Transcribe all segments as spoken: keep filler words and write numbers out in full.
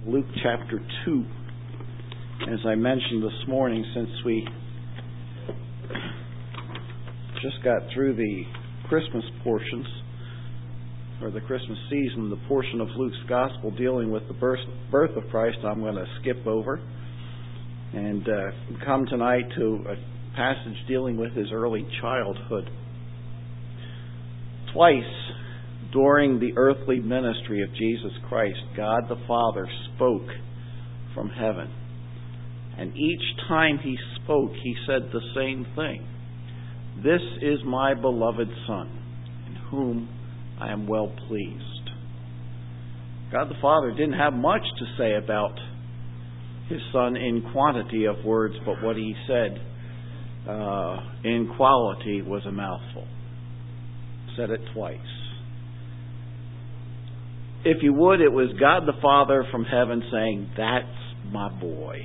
Luke chapter two. As I mentioned this morning, since we just got through the Christmas portions, or the Christmas season, the portion of Luke's Gospel dealing with the birth, birth of Christ, I'm going to skip over and uh, come tonight to a passage dealing with his early childhood. Twice during the earthly ministry of Jesus Christ, God the Father spoke from heaven. And each time he spoke, he said the same thing. This is my beloved Son, in whom I am well pleased. God the Father didn't have much to say about his Son in quantity of words, but what he said uh, in quality was a mouthful. Said it twice. If you would, it was God the Father from heaven saying, "That's my boy."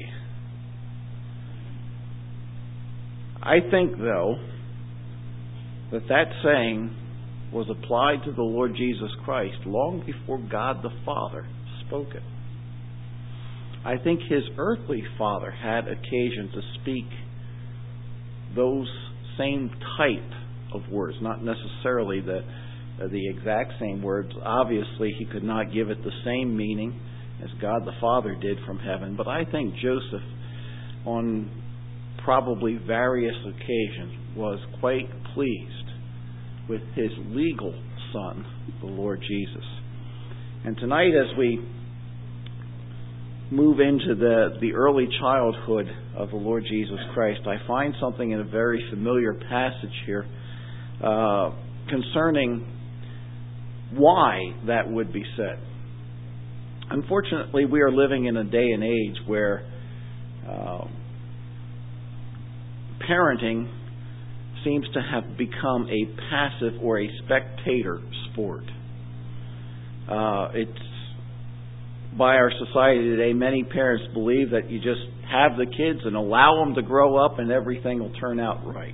I think, though, that that saying was applied to the Lord Jesus Christ long before God the Father spoke it. I think his earthly father had occasion to speak those same type of words, not necessarily the uh, the exact same words. Obviously, he could not give it the same meaning as God the Father did from heaven, but I think Joseph, on probably various occasions, was quite pleased with his legal son, the Lord Jesus. And tonight, as we move into the, the early childhood of the Lord Jesus Christ, I find something in a very familiar passage here uh, concerning why that would be said. Unfortunately, we are living in a day and age where uh, parenting seems to have become a passive or a spectator sport. Uh, it's by our society today, many parents believe that you just have the kids and allow them to grow up and everything will turn out right.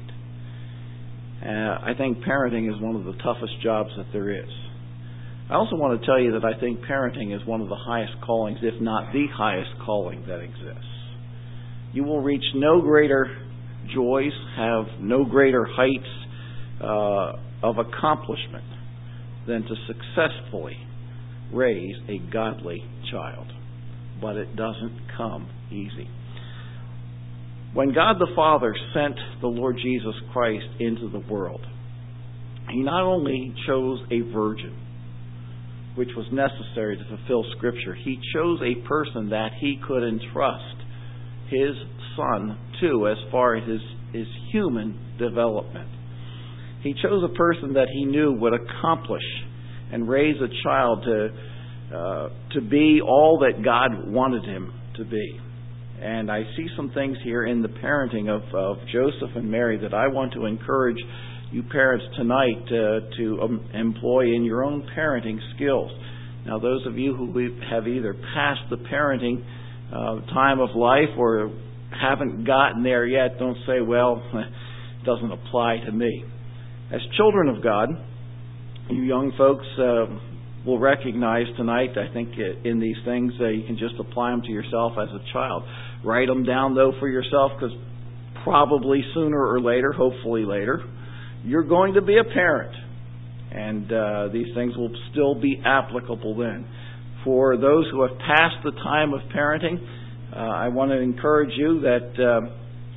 Uh, I think parenting is one of the toughest jobs that there is. I also want to tell you that I think parenting is one of the highest callings, if not the highest calling that exists. You will reach no greater joys, have no greater heights uh, of accomplishment than to successfully raise a godly child. But it doesn't come easy. When God the Father sent the Lord Jesus Christ into the world, he not only chose a virgin, which was necessary to fulfill Scripture, he chose a person that he could entrust his Son to as far as his, his human development. He chose a person that he knew would accomplish and raise a child to uh, to be all that God wanted him to be. And I see some things here in the parenting of, of Joseph and Mary that I want to encourage you parents tonight uh, to um, employ in your own parenting skills. Now, those of you who have either passed the parenting uh, time of life or haven't gotten there yet, don't say, "Well, it doesn't apply to me." As children of God, you young folks uh, will recognize tonight, I think, in these things, uh, you can just apply them to yourself as a child. Write them down, though, for yourself, because probably sooner or later, hopefully later, you're going to be a parent. And uh, these things will still be applicable then. For those who have passed the time of parenting, uh, I want to encourage you that uh,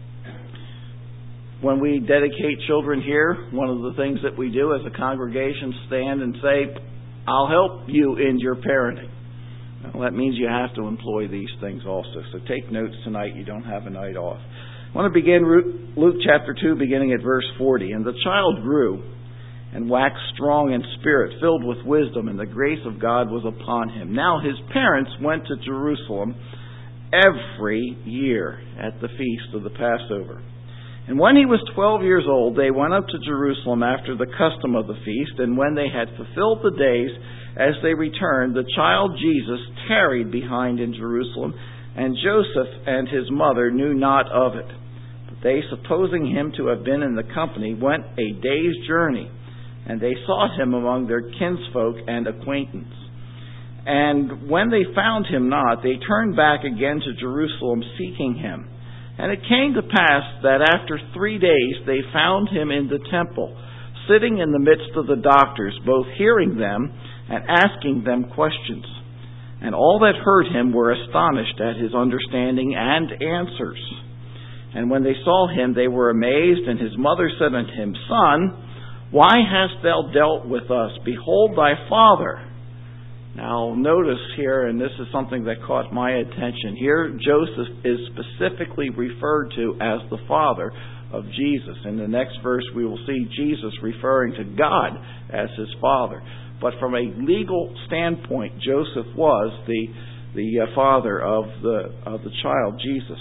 when we dedicate children here, one of the things that we do as a congregation, stand and say, "I'll help you in your parenting." Well, that means you have to employ these things also. So take notes tonight. You don't have a night off. I want to begin Luke chapter two, beginning at verse forty. "And the child grew and waxed strong in spirit, filled with wisdom, and the grace of God was upon him. Now his parents went to Jerusalem every year at the feast of the Passover. And when he was twelve years old, they went up to Jerusalem after the custom of the feast. And when they had fulfilled the days, as they returned, the child Jesus tarried behind in Jerusalem, and Joseph and his mother knew not of it. But they, supposing him to have been in the company, went a day's journey, and they sought him among their kinsfolk and acquaintance. And when they found him not, they turned back again to Jerusalem, seeking him. And it came to pass that after three days they found him in the temple, sitting in the midst of the doctors, both hearing them and asking them questions. And all that heard him were astonished at his understanding and answers. And when they saw him, they were amazed, and his mother said unto him, Son, why hast thou dealt with us? Behold thy father. Now notice here, and this is something that caught my attention, here Joseph is specifically referred to as the father of Jesus. In the next verse we will see Jesus referring to God as his father. But from a legal standpoint, Joseph was the the uh, father of the of the child Jesus.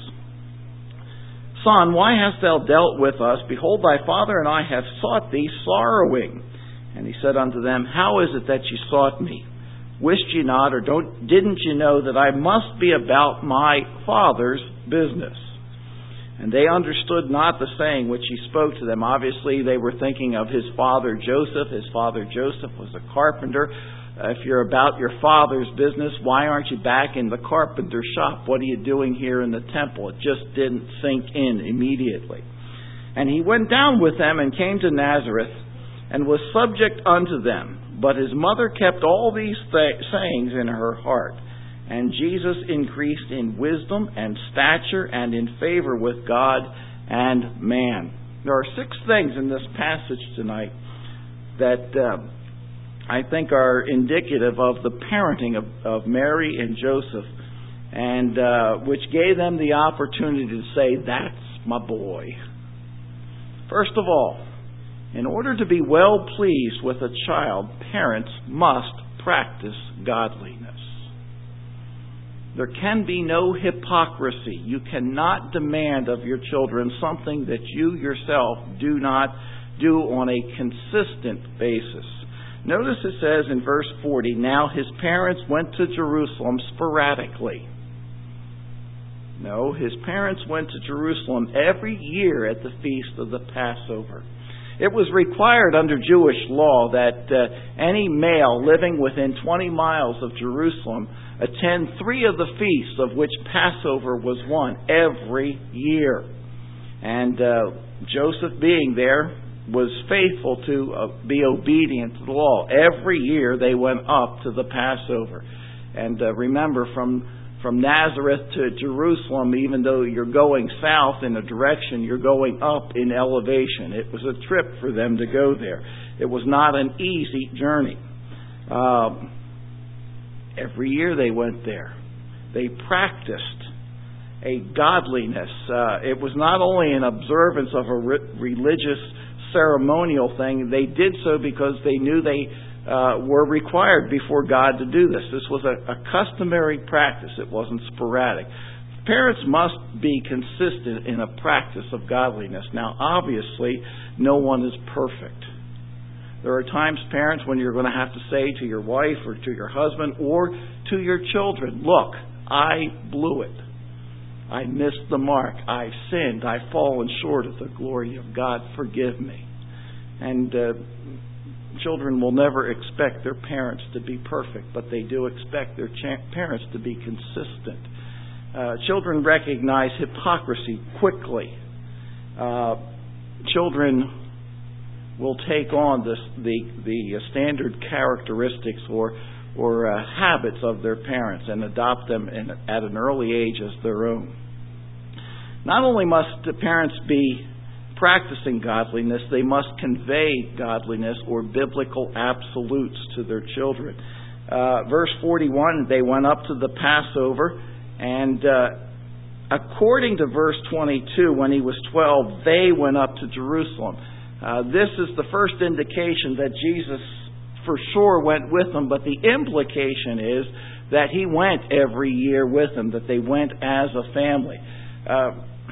Son, why hast thou dealt with us? Behold, thy father and I have sought thee sorrowing. And he said unto them, How is it that ye sought me? Wished ye not, or don't, didn't you know that I must be about my Father's business? And they understood not the saying which he spoke to them. Obviously, they were thinking of his father Joseph. His father Joseph was a carpenter. Uh, if you're about your father's business, why aren't you back in the carpenter shop? What are you doing here in the temple? It just didn't sink in immediately. And he went down with them and came to Nazareth and was subject unto them. But his mother kept all these th- sayings in her heart. And Jesus increased in wisdom and stature and in favor with God and man. There are six things in this passage tonight that uh, I think are indicative of the parenting of, of Mary and Joseph, and uh, which gave them the opportunity to say, that's my boy. First of all, in order to be well pleased with a child, parents must practice godliness. There can be no hypocrisy. You cannot demand of your children something that you yourself do not do on a consistent basis. Notice it says in verse forty, Now his parents went to Jerusalem sporadically. No, his parents went to Jerusalem every year at the feast of the Passover. It was required under Jewish law that uh, any male living within twenty miles of Jerusalem attend three of the feasts, of which Passover was one, every year. And uh, Joseph, being there, was faithful to uh, be obedient to the law. Every year they went up to the Passover. And uh, remember, from From Nazareth to Jerusalem, even though you're going south in a direction, you're going up in elevation. It was a trip for them to go there. It was not an easy journey. Um, every year they went there. They practiced a godliness. Uh, it was not only an observance of a re- religious ceremonial thing. They did so because they knew they Uh, were required before God to do this. This was a, a customary practice. It wasn't sporadic. Parents must be consistent in a practice of godliness. Now, obviously, no one is perfect. There are times, parents, when you're going to have to say to your wife or to your husband or to your children, look, I blew it. I missed the mark. I've sinned. I've fallen short of the glory of God. Forgive me. And uh, children will never expect their parents to be perfect, but they do expect their cha- parents to be consistent. Uh, children recognize hypocrisy quickly. Uh, children will take on this, the the standard characteristics or or uh, habits of their parents and adopt them in, at an early age as their own. Not only must the parents be practicing godliness, they must convey godliness or biblical absolutes to their children. Uh, verse forty-one, they went up to the Passover, and uh, according to verse twenty-two, when he was twelve, they went up to Jerusalem. Uh, this is the first indication that Jesus for sure went with them, but the implication is that he went every year with them, that they went as a family. Uh,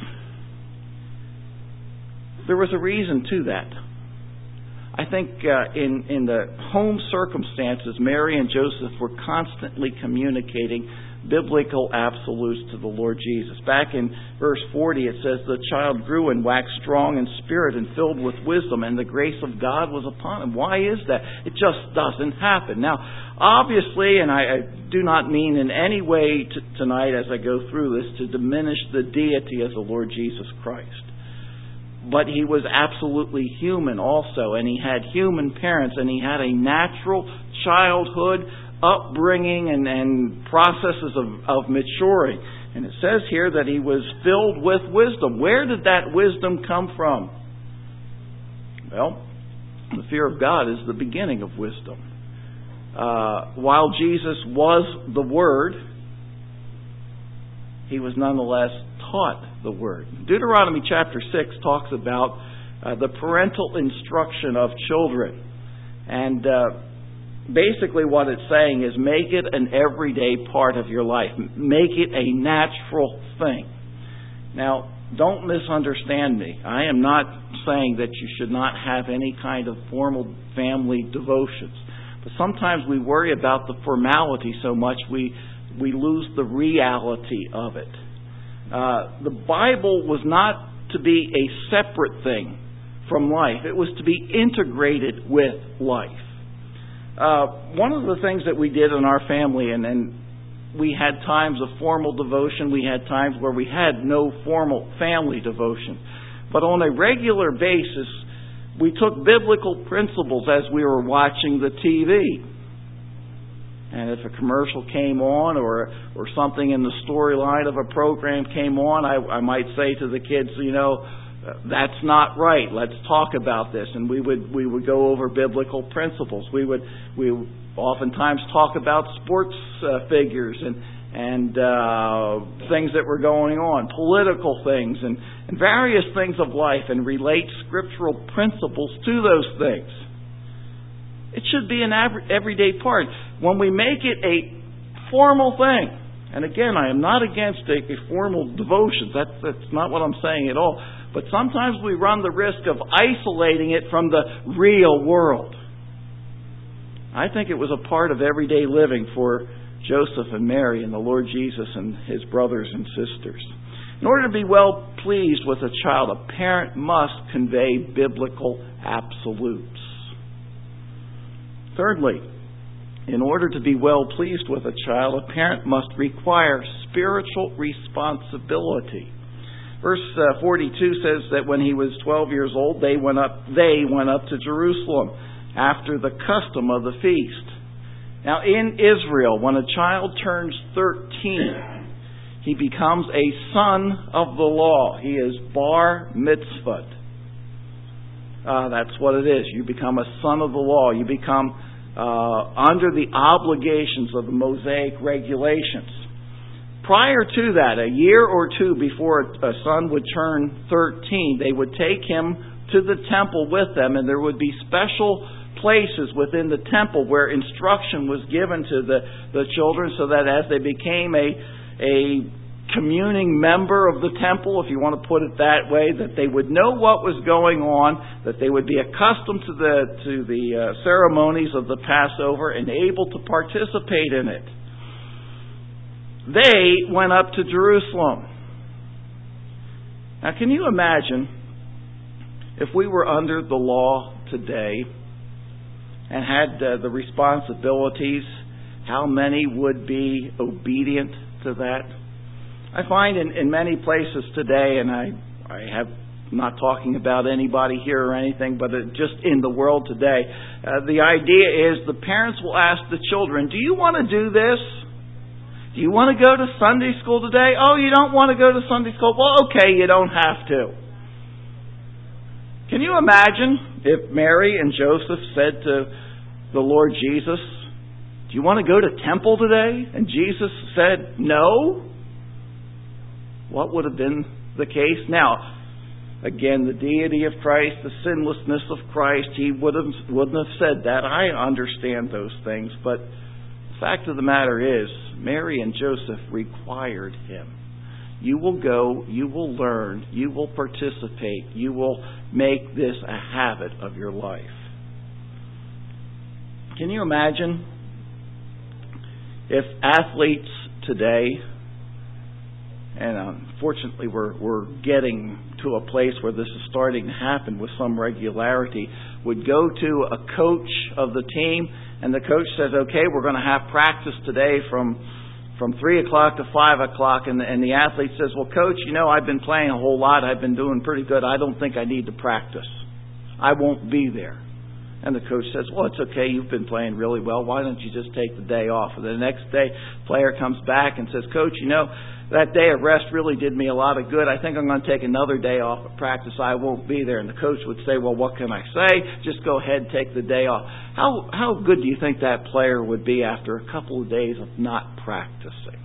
There was a reason to that. I think uh, in, in the home circumstances, Mary and Joseph were constantly communicating biblical absolutes to the Lord Jesus. Back in verse forty it says, the child grew and waxed strong in spirit and filled with wisdom, and the grace of God was upon him. Why is that? It just doesn't happen. Now, obviously, and I, I do not mean in any way t- tonight as I go through this to diminish the deity of the Lord Jesus Christ. But He was absolutely human also, and He had human parents, and He had a natural childhood upbringing and, and processes of, of maturing. And it says here that He was filled with wisdom. Where did that wisdom come from? Well, the fear of God is the beginning of wisdom. Uh, while Jesus was the Word, He was nonetheless taught the Word. Deuteronomy chapter six talks about uh, the parental instruction of children. And uh, basically what it's saying is make it an everyday part of your life. Make it a natural thing. Now, don't misunderstand me. I am not saying that you should not have any kind of formal family devotions. But sometimes we worry about the formality so much we we lose the reality of it. Uh, the Bible was not to be a separate thing from life. It was to be integrated with life. Uh, one of the things that we did in our family, and, and we had times of formal devotion, we had times where we had no formal family devotion. But on a regular basis, we took biblical principles as we were watching the T V. And if a commercial came on or or something in the storyline of a program came on, I, I might say to the kids, you know, that's not right. Let's talk about this. And we would we would go over biblical principles. We would we would oftentimes talk about sports uh, figures and and uh, things that were going on, political things and, and various things of life, and relate scriptural principles to those things. It should be an everyday part. When we make it a formal thing, and again, I am not against a, a formal devotion. That's, that's not what I'm saying at all. But sometimes we run the risk of isolating it from the real world. I think it was a part of everyday living for Joseph and Mary and the Lord Jesus and His brothers and sisters. In order to be well pleased with a child, a parent must convey biblical absolutes. Thirdly, in order to be well pleased with a child, a parent must require spiritual responsibility. Verse uh, forty-two says that when he was twelve years old, they went up. They went up to Jerusalem after the custom of the feast. Now, in Israel, when a child turns thirteen, he becomes a son of the law. He is bar mitzvahed. Uh, that's what it is. You become a son of the law. You become uh, under the obligations of the Mosaic regulations. Prior to that, a year or two before a son would turn thirteen, they would take him to the temple with them, and there would be special places within the temple where instruction was given to the, the children, so that as they became a a communing member of the temple, if you want to put it that way, that they would know what was going on, that they would be accustomed to the to the uh, ceremonies of the Passover and able to participate in it. They went up to Jerusalem. Now, can you imagine if we were under the law today and had uh, the responsibilities, how many would be obedient to that? I find in, in many places today, and I, I have not talking about anybody here or anything, but it, just in the world today, uh, the idea is the parents will ask the children, do you want to do this? Do you want to go to Sunday school today? Oh, you don't want to go to Sunday school? Well, okay, you don't have to. Can you imagine if Mary and Joseph said to the Lord Jesus, do you want to go to temple today? And Jesus said, no. What would have been the case? Now, again, the deity of Christ, the sinlessness of Christ, He would have, wouldn't have said that. I understand those things, but the fact of the matter is, Mary and Joseph required Him. You will go, you will learn, you will participate, you will make this a habit of your life. Can you imagine if athletes today, and unfortunately we're, we're getting to a place where this is starting to happen with some regularity, would go to a coach of the team, and the coach says, okay, we're going to have practice today from from three o'clock to five o'clock, and the, and the athlete says, well, coach, you know, I've been playing a whole lot. I've been doing pretty good. I don't think I need to practice. I won't be there. And the coach says, well, it's okay. You've been playing really well. Why don't you just take the day off? And the next day, player comes back and says, coach, you know, that day of rest really did me a lot of good. I think I'm going to take another day off of practice. I won't be there. And the coach would say, well, what can I say? Just go ahead and take the day off. How how good do you think that player would be after a couple of days of not practicing?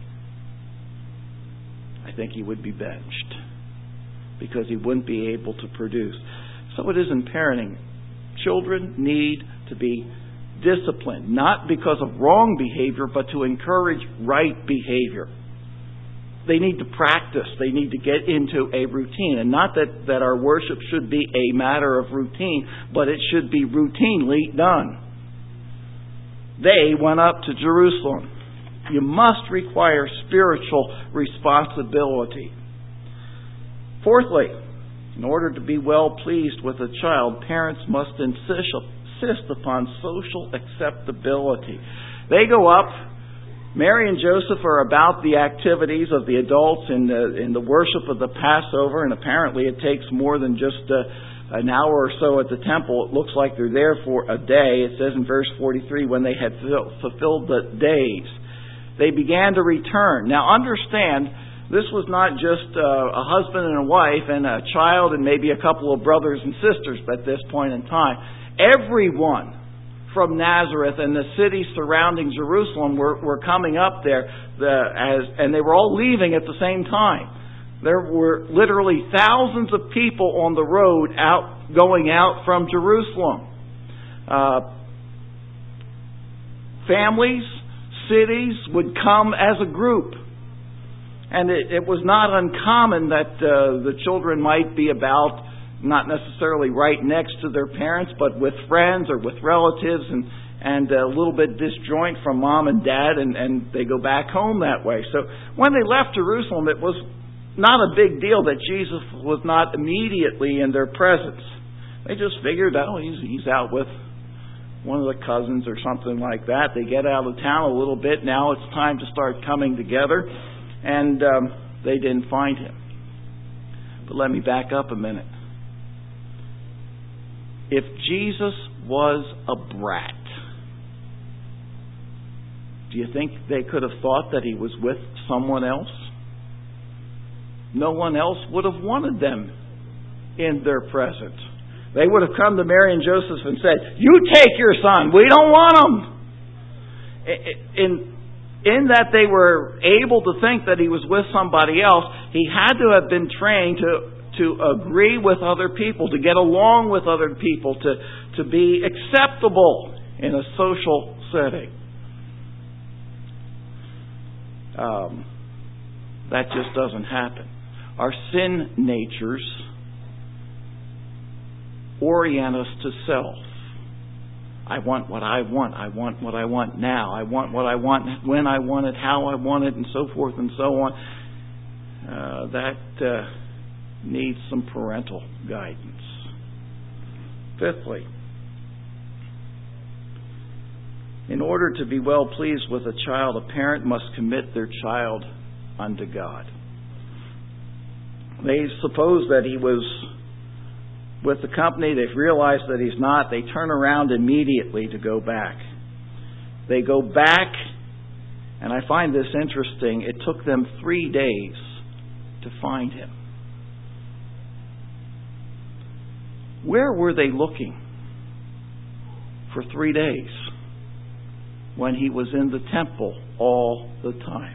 I think he would be benched because he wouldn't be able to produce. So it is in parenting. Children need to be disciplined, not because of wrong behavior, but to encourage right behavior. They need to practice. They need to get into a routine. And not that, that our worship should be a matter of routine, but it should be routinely done. They went up to Jerusalem. You must require spiritual responsibility. Fourthly, in order to be well pleased with a child, parents must insist upon social acceptability. They go up. Mary and Joseph are about the activities of the adults in the, in the worship of the Passover, and apparently it takes more than just a, an hour or so at the temple. It looks like they're there for a day. It says in verse forty-three, when they had fulfilled the days, they began to return. Now understand, this was not just uh, a husband and a wife and a child and maybe a couple of brothers and sisters at this point in time. Everyone from Nazareth and the cities surrounding Jerusalem were, were coming up there, the, as, and they were all leaving at the same time. There were literally thousands of people on the road out going out from Jerusalem. Uh, families, cities would come as a group. And it, it was not uncommon that uh, the children might be about, not necessarily right next to their parents, but with friends or with relatives, and, and a little bit disjoint from mom and dad, and, and they go back home that way. So when they left Jerusalem, it was not a big deal that Jesus was not immediately in their presence. They just figured, oh, he's, he's out with one of the cousins or something like that. They get out of town a little bit. Now it's time to start coming together. And um, they didn't find him. But let me back up a minute. If Jesus was a brat, do you think they could have thought that he was with someone else? No one else would have wanted them in their presence. They would have come to Mary and Joseph and said, you take your son. We don't want him. In, in that they were able to think that he was with somebody else, he had to have been trained to to agree with other people, to get along with other people, to, to be acceptable in a social setting. Um, that just doesn't happen. Our sin natures orient us to self. I want what I want. I want what I want now. I want what I want when I want it, how I want it, and so forth and so on. Uh, that uh, needs some parental guidance. Fifthly, in order to be well pleased with a child, a parent must commit their child unto God. They suppose that he was with the company. They've realized that he's not. They turn around immediately to go back. They go back, and I find this interesting. It took them three days to find him. Where were they looking for three days when he was in the temple all the time?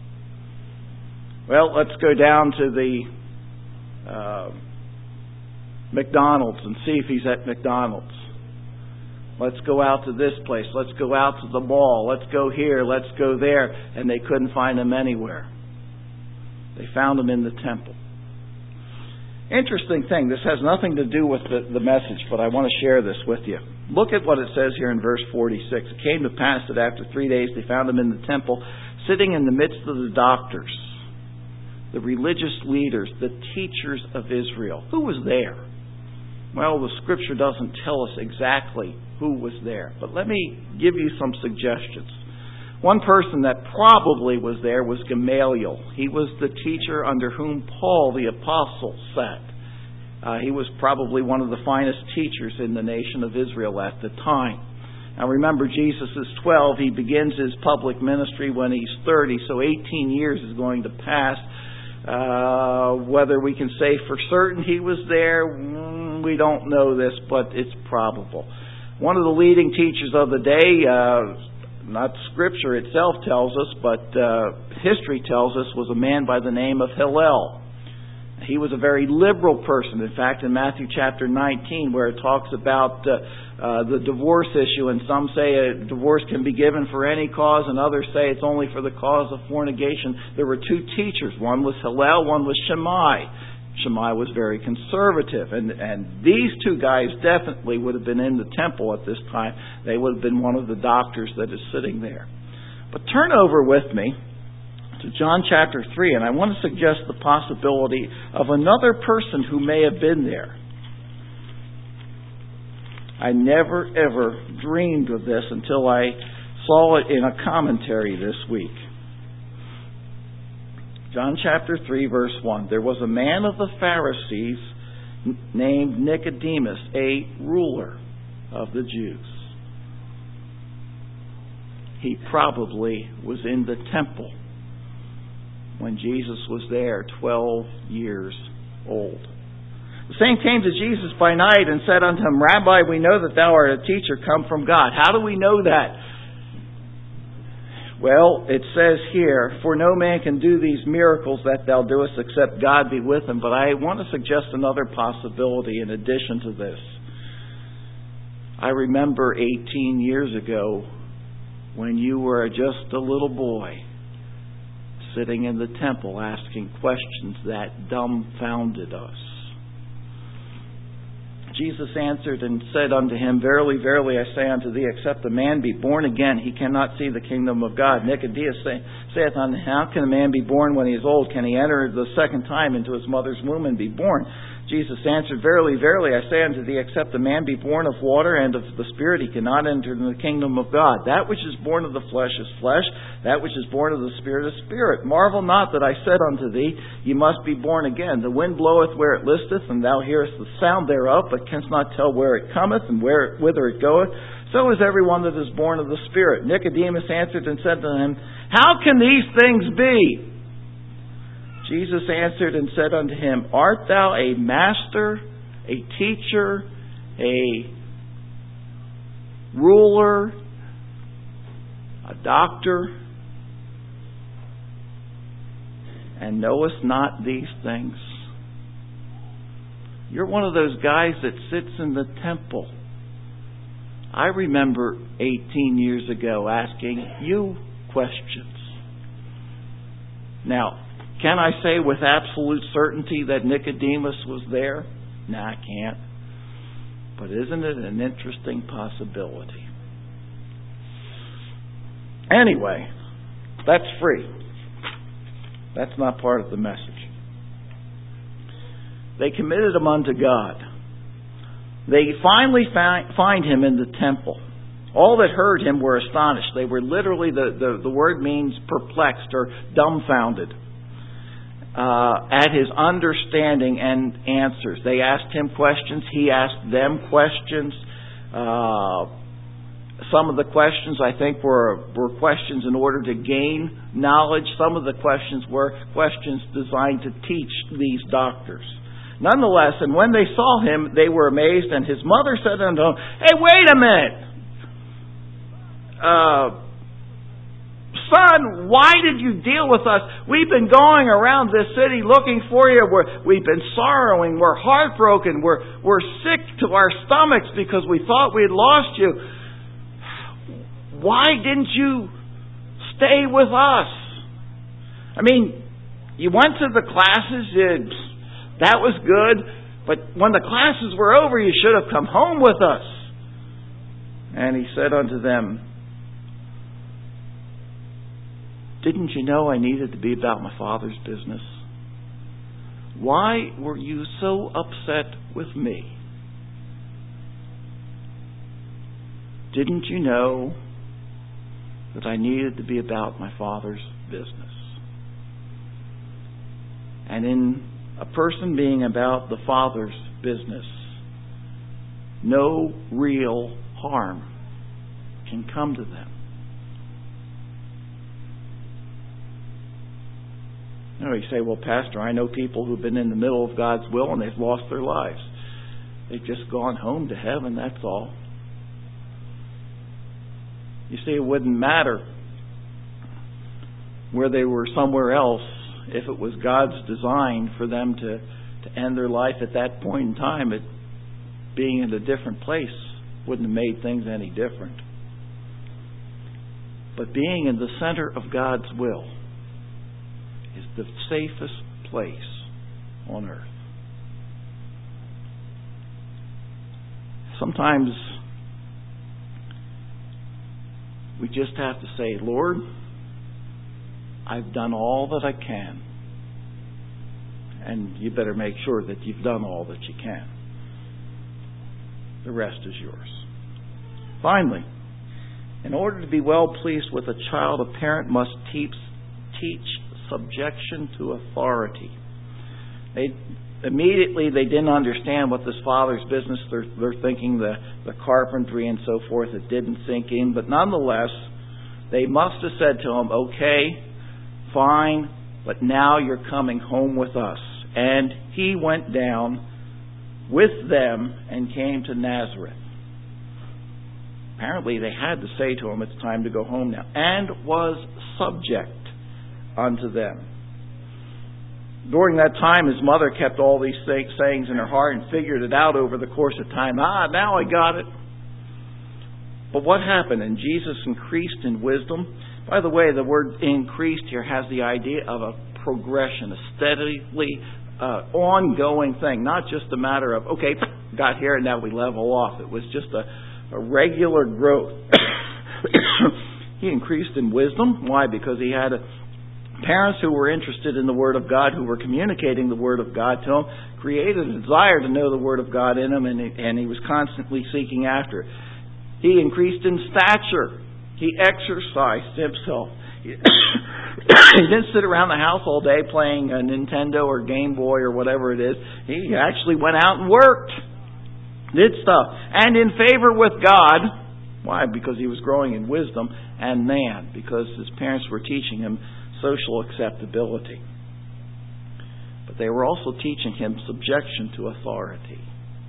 Well, let's go down to the uh, McDonald's and see if he's at McDonald's. Let's go out to this place. Let's go out to the mall. Let's go here. Let's go there. And they couldn't find him anywhere. They found him in the temple. Interesting thing. This has nothing to do with the, the message, but I want to share this with you. Look at what it says here in verse forty-six. It came to pass that after three days they found him in the temple, sitting in the midst of the doctors, the religious leaders, the teachers of Israel. Who was there? Well, the Scripture doesn't tell us exactly who was there, but let me give you some suggestions. One person that probably was there was Gamaliel. He was the teacher under whom Paul the Apostle sat. Uh, he was probably one of the finest teachers in the nation of Israel at the time. Now remember, Jesus is twelve. He begins his public ministry when he's thirty, so eighteen years is going to pass. Uh, whether we can say for certain he was there, we don't know this, but it's probable. One of the leading teachers of the day, uh, not Scripture itself tells us, but uh, history tells us, was a man by the name of Hillel. He was a very liberal person. In fact, in Matthew chapter nineteen, where it talks about uh, uh, the divorce issue, and some say a divorce can be given for any cause, and others say it's only for the cause of fornication. There were two teachers. One was Hillel, one was Shammai. Shammai was very conservative, and, and these two guys definitely would have been in the temple at this time. They would have been one of the doctors that is sitting there. But turn over with me to John chapter three, and I want to suggest the possibility of another person who may have been there. I never ever dreamed of this until I saw it in a commentary this week. John chapter three, verse one. There was a man of the Pharisees named Nicodemus, a ruler of the Jews. He probably was in the temple when Jesus was there, twelve years old. The same came to Jesus by night and said unto him, Rabbi, we know that thou art a teacher come from God. How do we know that? Well, it says here, for no man can do these miracles that thou doest except God be with him. But I want to suggest another possibility in addition to this. I remember eighteen years ago when you were just a little boy sitting in the temple asking questions that dumbfounded us. Jesus answered and said unto him, Verily, verily, I say unto thee, except a man be born again, he cannot see the kingdom of God. Nicodemus say, saith unto him, How can a man be born when he is old? Can he enter the second time into his mother's womb and be born? Jesus answered, Verily, verily, I say unto thee, except a man be born of water and of the Spirit, he cannot enter into the kingdom of God. That which is born of the flesh is flesh, that which is born of the Spirit is spirit. Marvel not that I said unto thee, Ye must be born again. The wind bloweth where it listeth, and thou hearest the sound thereof, but canst not tell where it cometh and where whither it goeth. So is every one that is born of the Spirit. Nicodemus answered and said to him, How can these things be? Jesus answered and said unto him, Art thou a master, a teacher, a ruler, a doctor, and knowest not these things? You're one of those guys that sits in the temple. I remember eighteen years ago asking you questions. Now, can I say with absolute certainty that Nicodemus was there? No, I can't. But isn't it an interesting possibility? Anyway, that's free. That's not part of the message. They committed him unto God. They finally find him in the temple. All that heard him were astonished. They were literally, the, the, the word means perplexed or dumbfounded. Uh, at his understanding and answers. They asked him questions. He asked them questions. Uh, some of the questions, I think, were, were questions in order to gain knowledge. Some of the questions were questions designed to teach these doctors. Nonetheless, and when they saw him, they were amazed. And his mother said unto him, Hey, wait a minute! Uh... Son, why did you deal with us? We've been going around this city looking for you. We're, we've been sorrowing. We're heartbroken. We're, we're sick to our stomachs because we thought we had lost you. Why didn't you stay with us? I mean, you went to the classes. You, that was good. But when the classes were over, you should have come home with us. And he said unto them, Didn't you know I needed to be about my Father's business? Why were you so upset with me? Didn't you know that I needed to be about my Father's business? And in a person being about the Father's business, no real harm can come to them. You know, you say, well, Pastor, I know people who've been in the middle of God's will and they've lost their lives. They've just gone home to heaven, that's all. You see, it wouldn't matter where they were somewhere else if it was God's design for them to, to end their life at that point in time. It being in a different place wouldn't have made things any different. But being in the center of God's will is the safest place on earth. Sometimes we just have to say, Lord, I've done all that I can. And you better make sure that you've done all that you can. The rest is yours. Finally, in order to be well pleased with a child, a parent must teach, teach subjection to authority. They immediately they didn't understand what this father's business. They're, they're thinking the, the carpentry and so forth. It didn't sink in. But nonetheless, they must have said to him, okay, fine, but now you're coming home with us. And he went down with them and came to Nazareth. Apparently they had to say to him, it's time to go home now. And was subject unto them. During that time, his mother kept all these sayings in her heart and figured it out over the course of time. Ah, now I got it. But what happened? And Jesus increased in wisdom. By the way, the word increased here has the idea of a progression, a steadily uh, ongoing thing. Not just a matter of, okay, got here and now we level off. It was just a, a regular growth. He increased in wisdom. Why? Because he had a parents who were interested in the Word of God, who were communicating the Word of God to him, created a desire to know the Word of God in him, and he, and he was constantly seeking after it. He increased in stature. He exercised himself. He didn't sit around the house all day playing a Nintendo or Game Boy or whatever it is. He actually went out and worked, did stuff. And in favor with God. Why? Because he was growing in wisdom. And man, because his parents were teaching him social acceptability. But they were also teaching him subjection to authority.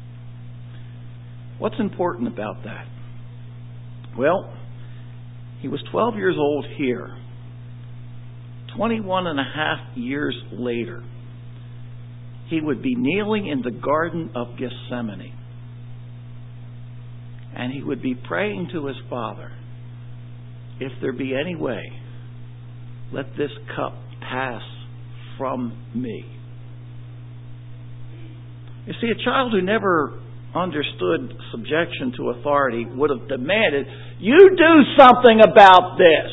What's important about that? Well, he was twelve years old here. twenty-one and a half years later, he would be kneeling in the Garden of Gethsemane. And he would be praying to his Father, if there be any way, let this cup pass from me. You see, a child who never understood subjection to authority would have demanded, you do something about this.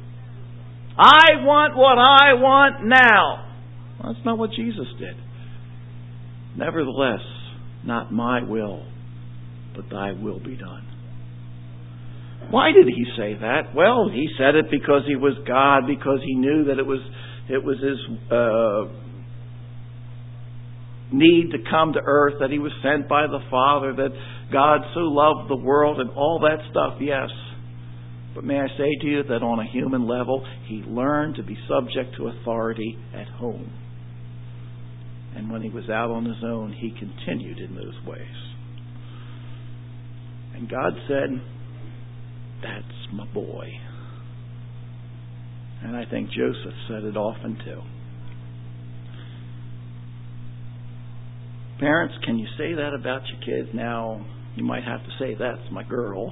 I want what I want now. Well, that's not what Jesus did. Nevertheless, not my will, but thy will be done. Why did he say that? Well, he said it because he was God, because he knew that it was it was his uh, need to come to earth, that he was sent by the Father, that God so loved the world and all that stuff, yes. But may I say to you that on a human level, he learned to be subject to authority at home. And when he was out on his own, he continued in those ways. And God said, that's my boy. And I think Joseph said it often too. Parents, can you say that about your kids? Now, you might have to say, that's my girl.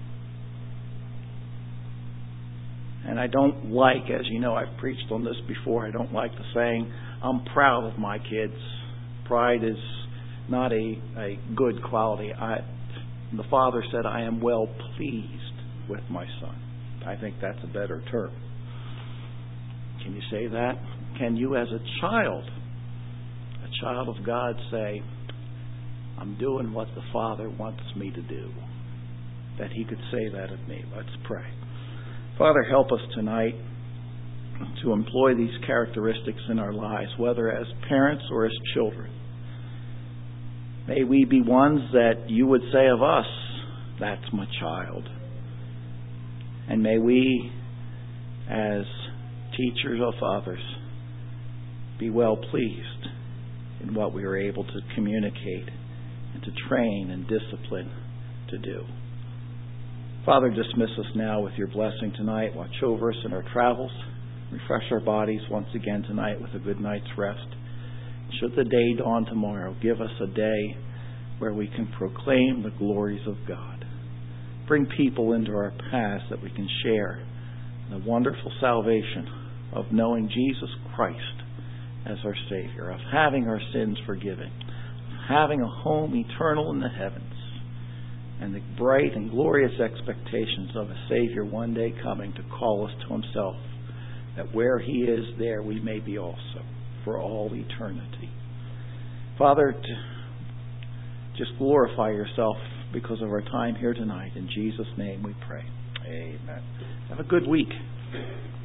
And I don't like, as you know, I've preached on this before, I don't like the saying, I'm proud of my kids. Pride is not a, a good quality. I, the Father said, I am well pleased with my son. I think that's a better term. Can you say that? Can you, as a child, a child of God, say, I'm doing what the Father wants me to do? That He could say that of me. Let's pray. Father, help us tonight to employ these characteristics in our lives, whether as parents or as children. May we be ones that you would say of us, that's my child. And may we, as teachers of others, be well pleased in what we are able to communicate and to train and discipline to do. Father, dismiss us now with your blessing tonight. Watch over us in our travels. Refresh our bodies once again tonight with a good night's rest. Should the day dawn tomorrow, give us a day where we can proclaim the glories of God. Bring people into our paths that we can share the wonderful salvation of knowing Jesus Christ as our Savior, of having our sins forgiven, of having a home eternal in the heavens, and the bright and glorious expectations of a Savior one day coming to call us to Himself, that where He is, there we may be also, for all eternity. Father, just glorify yourself because of our time here tonight. In Jesus' name we pray. Amen. Have a good week.